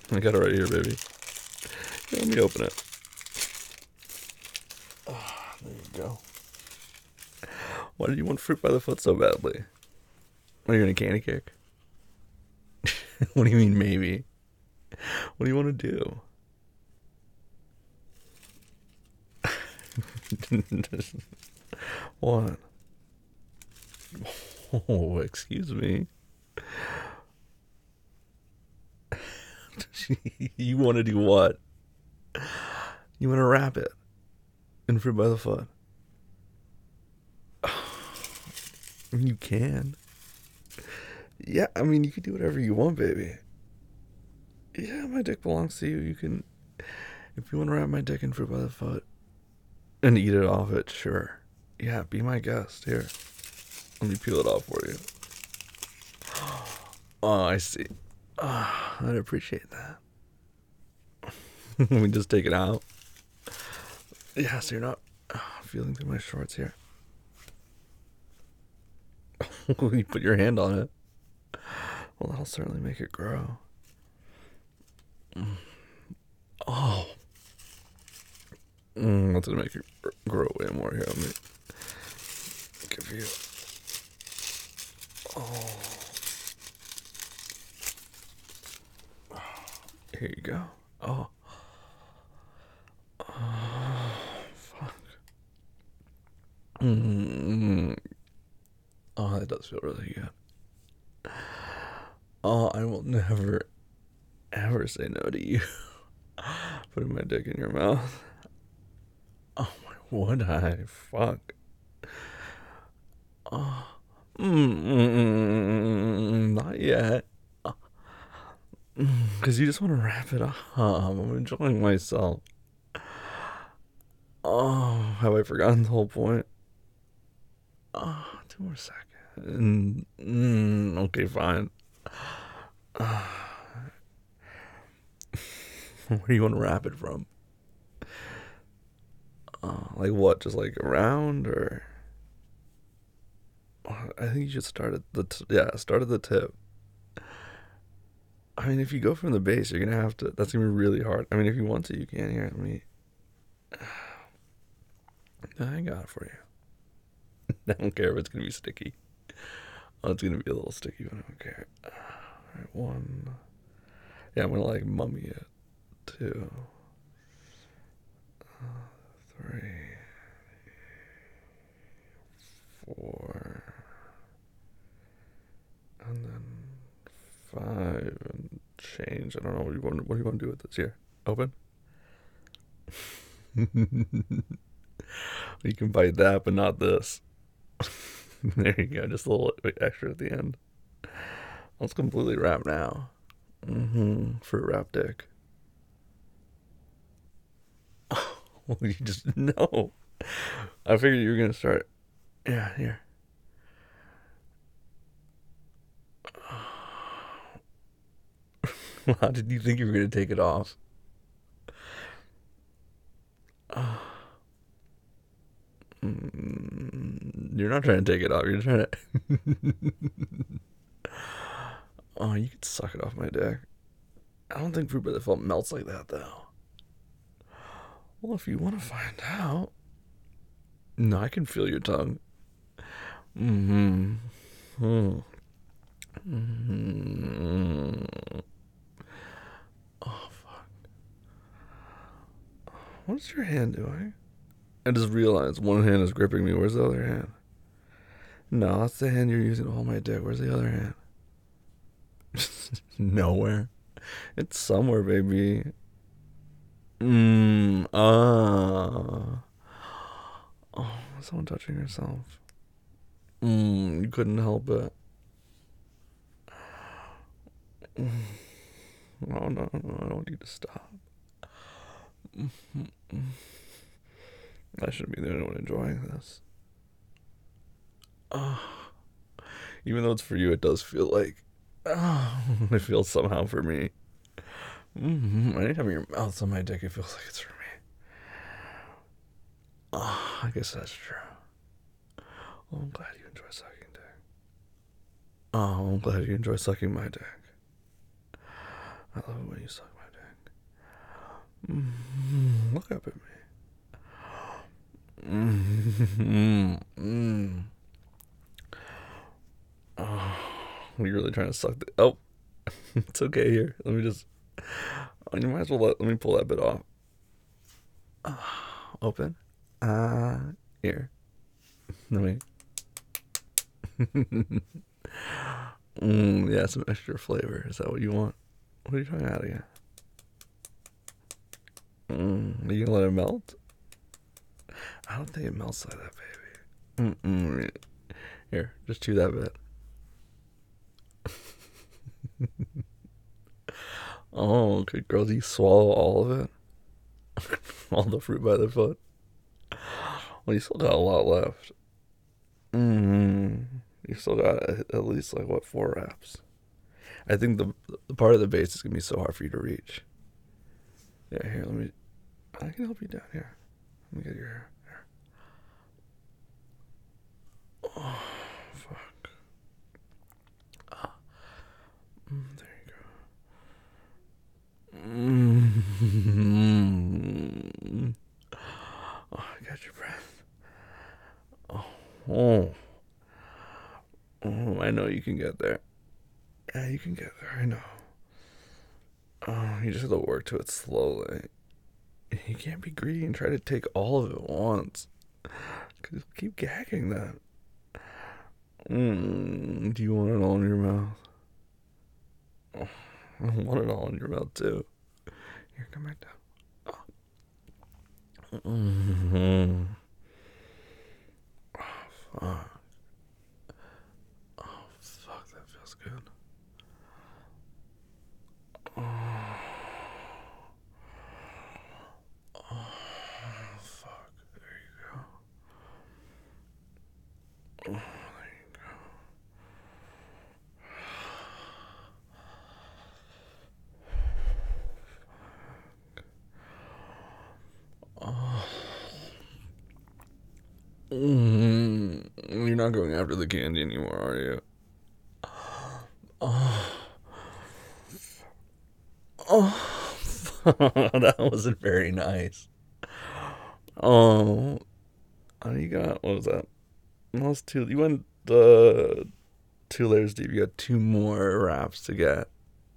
I got it right here, baby. Here, let me open it. There you go. Why did you want fruit by the foot so badly? Are you gonna candy kick? What do you mean, maybe? What do you want to do? What? Oh, excuse me. You want to do what? You want to wrap it in fruit by the foot? You can. Yeah, I mean, you can do whatever you want, baby. Yeah, my dick belongs to you. You can, if you want to wrap my dick in fruit by the foot and eat it off it, sure. Yeah, be my guest. Here, let me peel it off for you. Oh, I see. I'd appreciate that. Let me just take it out. Yeah, so you're not feeling through my shorts here. You put your hand on it. Well, that'll certainly make it grow. Oh. That's gonna make it grow way more here. Let me give you. Oh. Here you go. Oh. Oh, fuck. Oh, that does feel really good. Oh, I will never, ever say no to you. Putting my dick in your mouth. Oh, my, would I? Fuck. Oh. Not yet. Because you just want to wrap it up. I'm enjoying myself. Oh, have I forgotten the whole point? Oh, 2 more seconds. Okay, fine. Where do you want to wrap it from? Like what? Just like around or? I think you should start at start at the tip. I mean, if you go from the base, you're gonna have to. That's gonna be really hard. I mean, if you want to, you can. Here, let me. I got it for you. I don't care if it's gonna be sticky. Oh, it's gonna be a little sticky, but I don't care. Alright, one. Yeah, I'm gonna like mummy it. 2, 3, 4, and then 5 and change. I don't know what you want. What do you want to do with this? Here, open. You can bite that, but not this. There you go. Just a little extra at the end. Well, it's completely wrapped now. Fruit wrap dick. Oh, you just no. I figured you were gonna start. Yeah, here. How did you think you were gonna take it off? You're not trying to take it off. You're trying to. Oh, you could suck it off my dick. I don't think fruit by the foot melts like that, though. Well, if you want to find out, no, I can feel your tongue. Mm-hmm. Mm-hmm. Oh fuck! What's your hand doing? I just realized one hand is gripping me. Where's the other hand? No, that's the hand you're using to hold my dick. Where's the other hand? Nowhere. It's somewhere, baby. Oh, someone touching herself. You couldn't help it. Oh no, no, I don't need to stop. I shouldn't be the only one enjoying this. Oh, even though it's for you, it does feel like. Oh, it feels somehow for me. Anytime your mouth's on my dick, it feels like it's for me. Oh, I guess that's true. Oh, I'm glad you enjoy sucking dick. Oh, I'm glad you enjoy sucking my dick. I love it when you suck my Look up at me. Mm. Oh, you're really trying to suck the. Oh, it's okay here. Let me just. Oh, you might as well let me pull that bit off. Open. Here. Let me. Yeah, some extra flavor. Is that what you want? What are you trying to add again? Are you gonna let it melt? I don't think it melts like that, baby. Here, just chew that bit. Oh, good girl. Do you swallow all of it? All the fruit by the foot? Well, you still got a lot left. You still got at least, like, what, 4 wraps? I think the part of the base is going to be so hard for you to reach. Yeah, here, let me. I can help you down here. Let me get your hair. Here. Oh, fuck. There you go. Oh, I got your breath. Oh. Oh, I know you can get there. Yeah, you can get there. I know. Oh, you just have to work to it slowly. You can't be greedy and try to take all of it at once. Cause you'll keep gagging that. Do you want it all in your mouth? Oh, I want it all in your mouth too. Here, come back down. Oh, fuck. Oh, fuck, that feels good. Oh, fuck. There you go. Oh, there you go. Oh. You're not going after the candy anymore, are you? Oh. Oh. That wasn't very nice. Oh. You got, what was that? Almost two. You went 2 layers deep. You got 2 more wraps to get.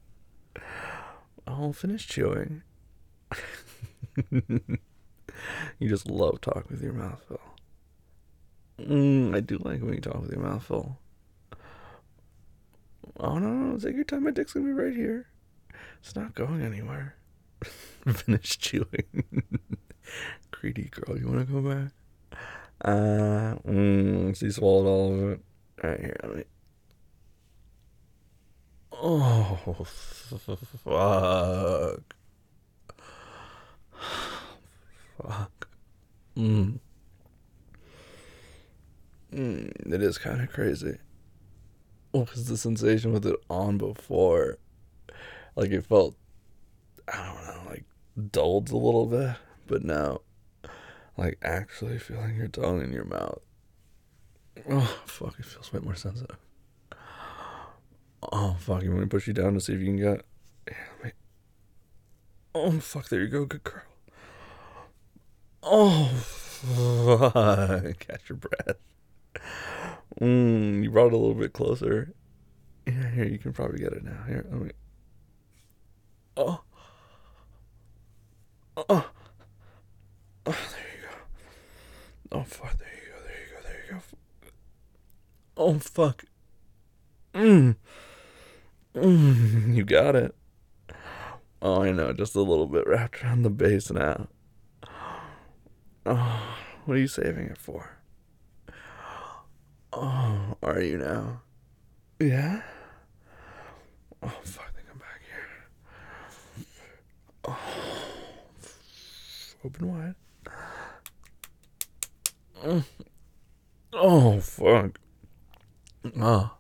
I'll finish chewing. You just love talking with your mouth full. I do like when you talk with your mouth full. Oh no, take your time. My dick's gonna be right here. It's not going anywhere. Finish chewing. Greedy girl, you wanna go back? So you swallowed all of it. Alright, here, let me. Oh, fuck. Fuck. It is kind of crazy. What was the sensation with it on before? Like, it felt, I don't know, like, dulled a little bit. But now, like, actually feeling your tongue in your mouth. Oh, fuck, it feels way more sensitive. Oh, fuck, you want me to push you down to see if you can get. Yeah, wait. Oh, fuck, there you go, good girl. Oh, fuck. Catch your breath. You brought it a little bit closer. Yeah, here, you can probably get it now. Here, let me. Oh. Oh. Oh, there you go. Oh, fuck, there you go, there you go, there you go. Oh, fuck. You got it. Oh, I know, just a little bit wrapped around the base now. Oh, what are you saving it for? Oh, are you now? Yeah? Oh, fuck, they come back here. Oh, open wide. Oh, fuck. Oh.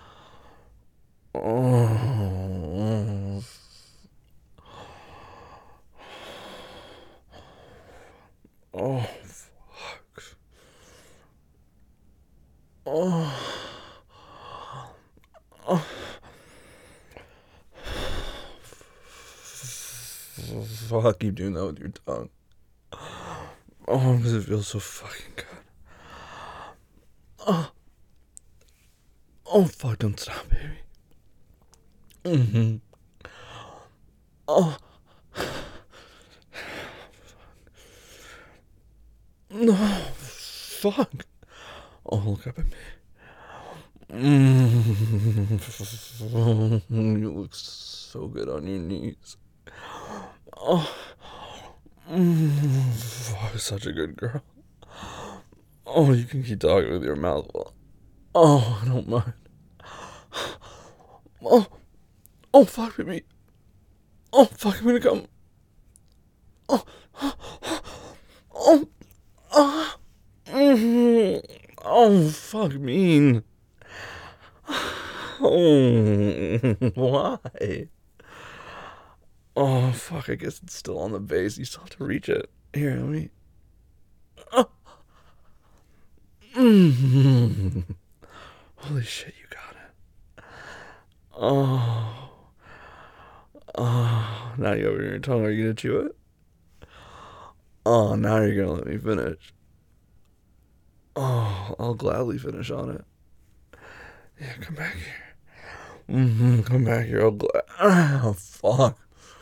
Oh. Oh, fuck. Oh. Oh. fuck, keep doing that with your tongue. Oh, because it feels so fucking good. Oh, oh, fuck, don't stop, baby. Mm-hmm. Oh, no, fuck. Oh, look up at me. You look so good on your knees. Oh, fuck, such a good girl. Oh, you can keep talking with your mouth full. Oh, I don't mind. Oh, oh, fuck, baby. Oh, fuck, I'm gonna come. Oh, oh, oh, oh, fuck, mean. Oh, why? Oh, fuck, I guess it's still on the base. You still have to reach it. Here, let me. Oh. Holy shit, you got it. Oh. Oh, now you open your tongue. Are you gonna chew it? Oh, now you're gonna let me finish. Oh, I'll gladly finish on it. Yeah, come back here. Come back here. Oh, fuck.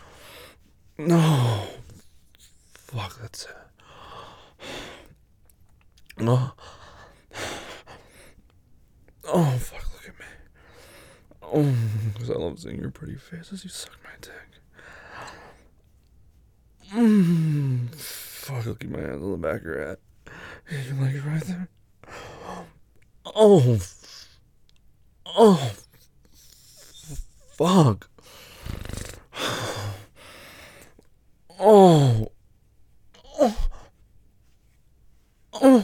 No. Fuck, that's it. Oh. Oh, fuck, look at me. Oh, because I love seeing your pretty face as you suck my dick. Fuck, look at my hands on the back of your head. You like it right there? Oh. Oh. Fuck. Oh. Oh. Oh.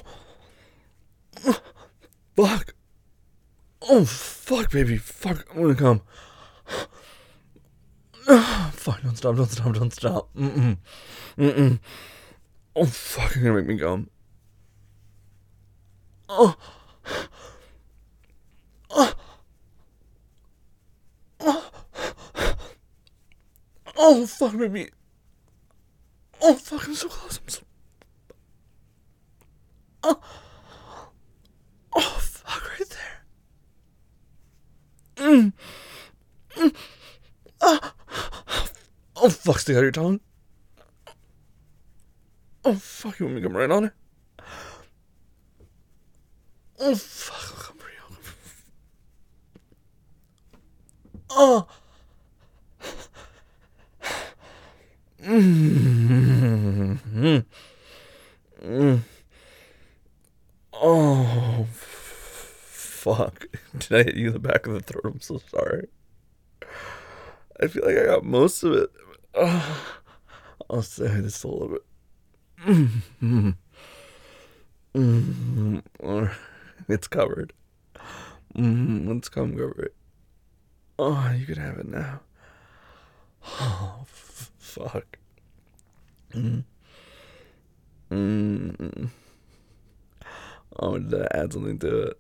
Fuck. Oh, fuck, baby. Fuck, I'm gonna come. Fuck, don't stop, don't stop, don't stop. Oh, fuck, you're gonna make me come. Oh. Oh. Oh. Oh, fuck, baby. Oh, fuck, I'm so close. I'm so... Oh. Oh, fuck, right there. Ah. Oh, fuck, stick out your tongue. Oh, fuck, you want me to come right on it? Oh, fuck, I'll come for you. Oh. Oh, fuck. Did I hit you in the back of the throat? I'm so sorry. I feel like I got most of it. I'll say this a little bit. It's covered. Let's come cover it. Oh, you could have it now. Oh, fuck. Oh, did I add something to it?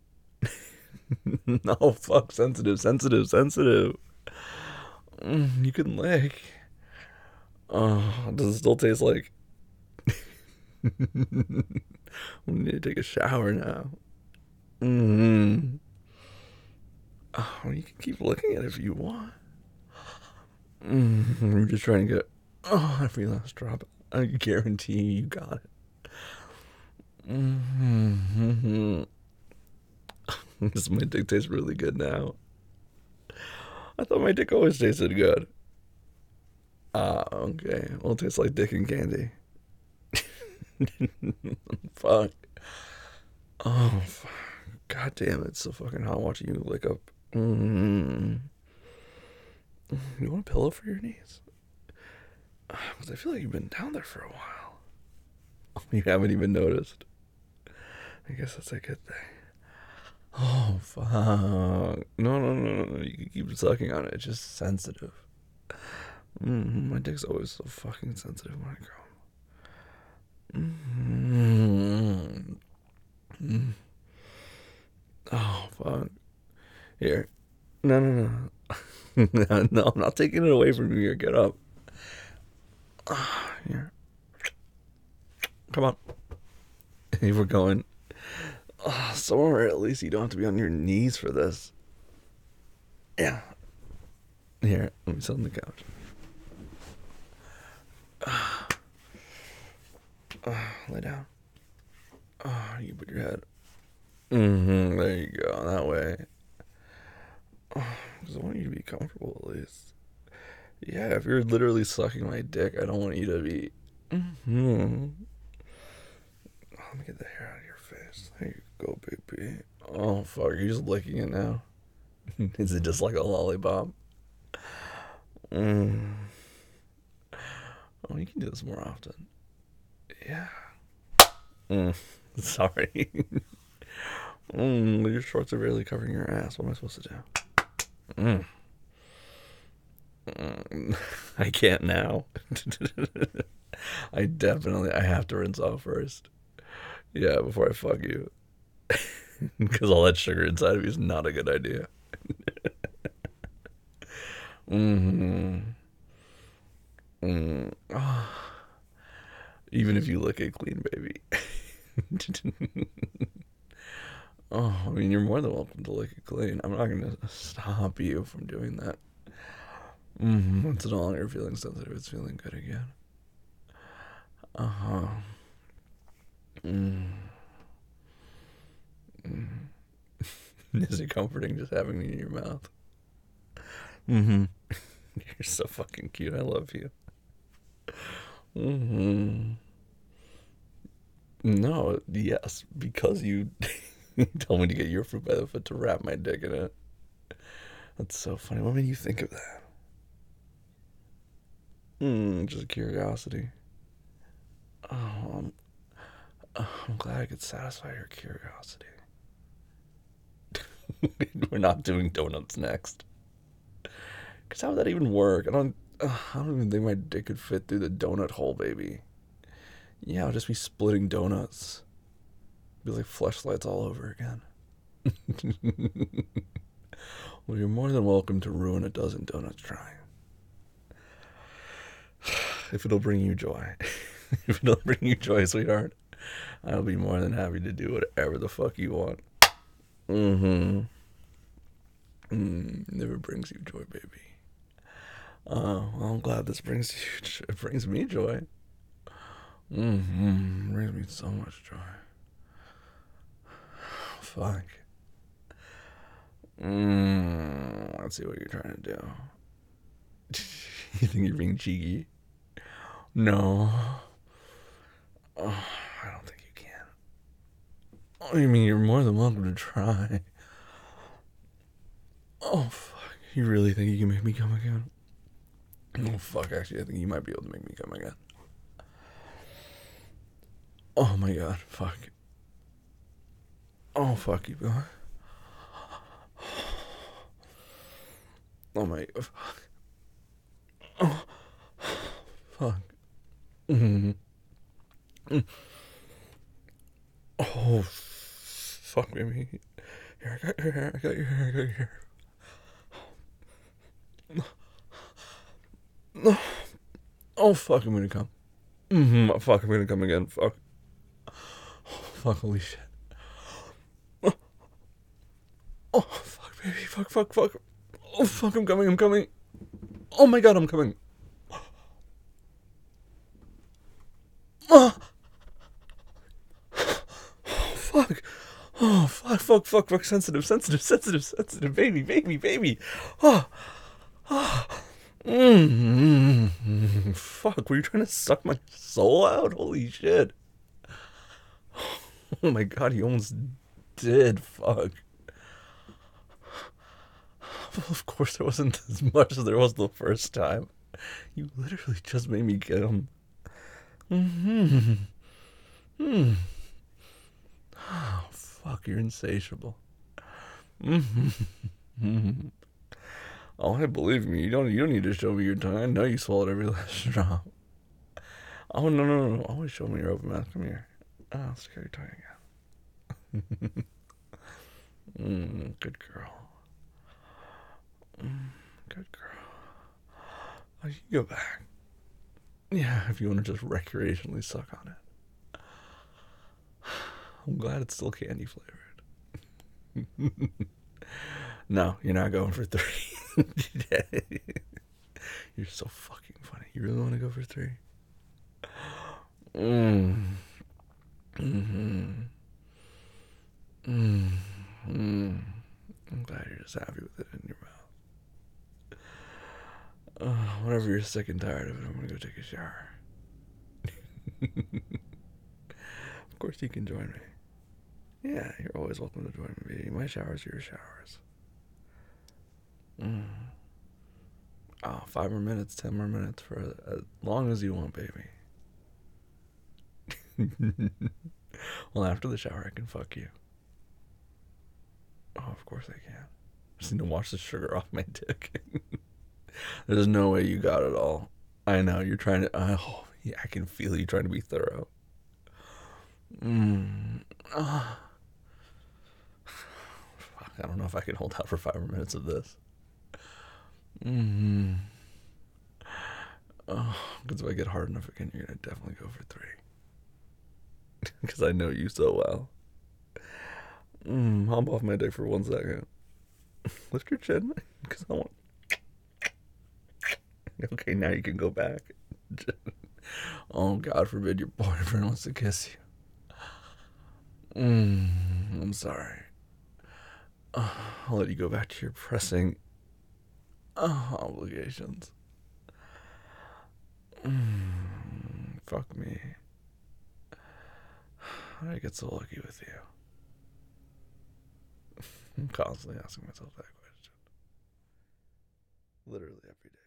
No, fuck. Sensitive, sensitive, sensitive. You can lick. Oh, does it still taste like... We need to take a shower now. Oh, you can keep looking at it if you want. I'm just trying to get... Oh, every last drop. I guarantee you got it. Does my dick taste really good now? I thought my dick always tasted good. Ah, okay. Well, it tastes like dick and candy. Fuck. Oh, fuck. God damn it. It's so fucking hot watching you lick up. You want a pillow for your knees? Because I feel like you've been down there for a while. You haven't even noticed. I guess that's a good thing. Oh, fuck. No. You can keep sucking on it. It's just sensitive. My dick's always so fucking sensitive when I come. Oh, fuck. Here. No. No, I'm not taking it away from you here. Get up. Here. Come on. Hey, we're going. Somewhere at least you don't have to be on your knees for this. Yeah. Here, let me sit on the couch. Lay down. You put your head. There you go. That way. Because I want you to be comfortable at least. Yeah, if you're literally sucking my dick, I don't want you to be. Let me get the hair out of your face. There you go, baby. Oh, fuck. You're just licking it now. Is it just like a lollipop? Oh, you can do this more often. Yeah. Sorry. Your shorts are barely covering your ass. What am I supposed to do? I can't now. I have to rinse off first. Yeah, before I fuck you. Because all that sugar inside of you is not a good idea. Even if you lick it clean, baby. I mean, you're more than welcome to lick it clean. I'm not going to stop you from doing that. It's no longer feeling sensitive. It's feeling good again. Is it comforting just having me in your mouth? You're so fucking cute. I love you. No, yes, because you told me to get your fruit by the foot to wrap my dick in it. That's so funny. What made you think of that? Just curiosity. I'm glad I could satisfy your curiosity. We're not doing donuts next. Cause how would that even work? I don't even think my dick could fit through the donut hole, baby. Yeah, I'll just be splitting donuts. Be like fleshlights all over again. Well, you're more than welcome to ruin a dozen donuts trying. If it'll bring you joy. If it'll bring you joy, sweetheart, I'll be more than happy to do whatever the fuck you want. Never brings you joy, baby. Well, I'm glad this brings me joy. Brings me so much joy. Fuck. Let's see what you're trying to do. You think you're being cheeky? No. I don't think you can. Oh, you mean you're more than welcome to try. Oh, fuck. You really think you can make me come again? Oh, fuck. Actually, I think you might be able to make me come again. Oh, my God. Fuck. Oh, fuck. Keep going. Oh, my. Fuck. Oh. Fuck. Oh, fuck, baby. Here, I got your hair. I got your hair. I got your hair. No. Oh, fuck, I'm gonna come. Fuck, I'm gonna come again. Fuck. Fuck, holy shit. Oh, fuck, baby. Fuck, fuck, fuck. Oh, fuck, I'm coming. I'm coming. Oh, my God, I'm coming. Oh, fuck. Oh, fuck, fuck, fuck, fuck. Sensitive, sensitive, sensitive, sensitive. Baby, baby, baby. Oh. Fuck, were you trying to suck my soul out? Holy shit. Oh my God, you almost did. Fuck. Well, of course there wasn't as much as there was the first time. You literally just made me come. Oh, fuck, you're insatiable. Oh, I believe me. You don't need to show me your tongue. I know you swallowed every last drop. Oh, no. Always show me your open mouth. Come here. Oh, I'll scare your tongue again. Good girl. Good girl. Oh, you go back. Yeah, if you want to just recreationally suck on it. I'm glad it's still candy flavored. No, you're not going for three. You're so fucking funny. You really want to go for three? Mm. Mm-hmm. Mm. Mm. I'm glad you're just happy with it in your mouth. Whenever you're sick and tired of it, I'm gonna go take a shower. Of course you can join me. Yeah, you're always welcome to join me, baby. My showers are your showers. Mm. Oh, 5 more minutes, 10 more minutes, for as long as you want, baby. Well, after the shower, I can fuck you. Oh, of course I can. I just need to wash the sugar off my dick. There's no way you got it all. I know you're trying to. Oh, yeah, I can feel you trying to be thorough. Mm. Oh, fuck, I don't know if I can hold out for 5 more minutes of this. Mm. Oh, because if I get hard enough again, you're gonna definitely go for three. Because I know you so well. Hop off my dick for 1 second. Lift your chin, because I want. Okay, now you can go back. Oh, God forbid your boyfriend wants to kiss you. I'm sorry. I'll let you go back to your pressing obligations. Fuck me. How did I get so lucky with you? I'm constantly asking myself that question. Literally every day.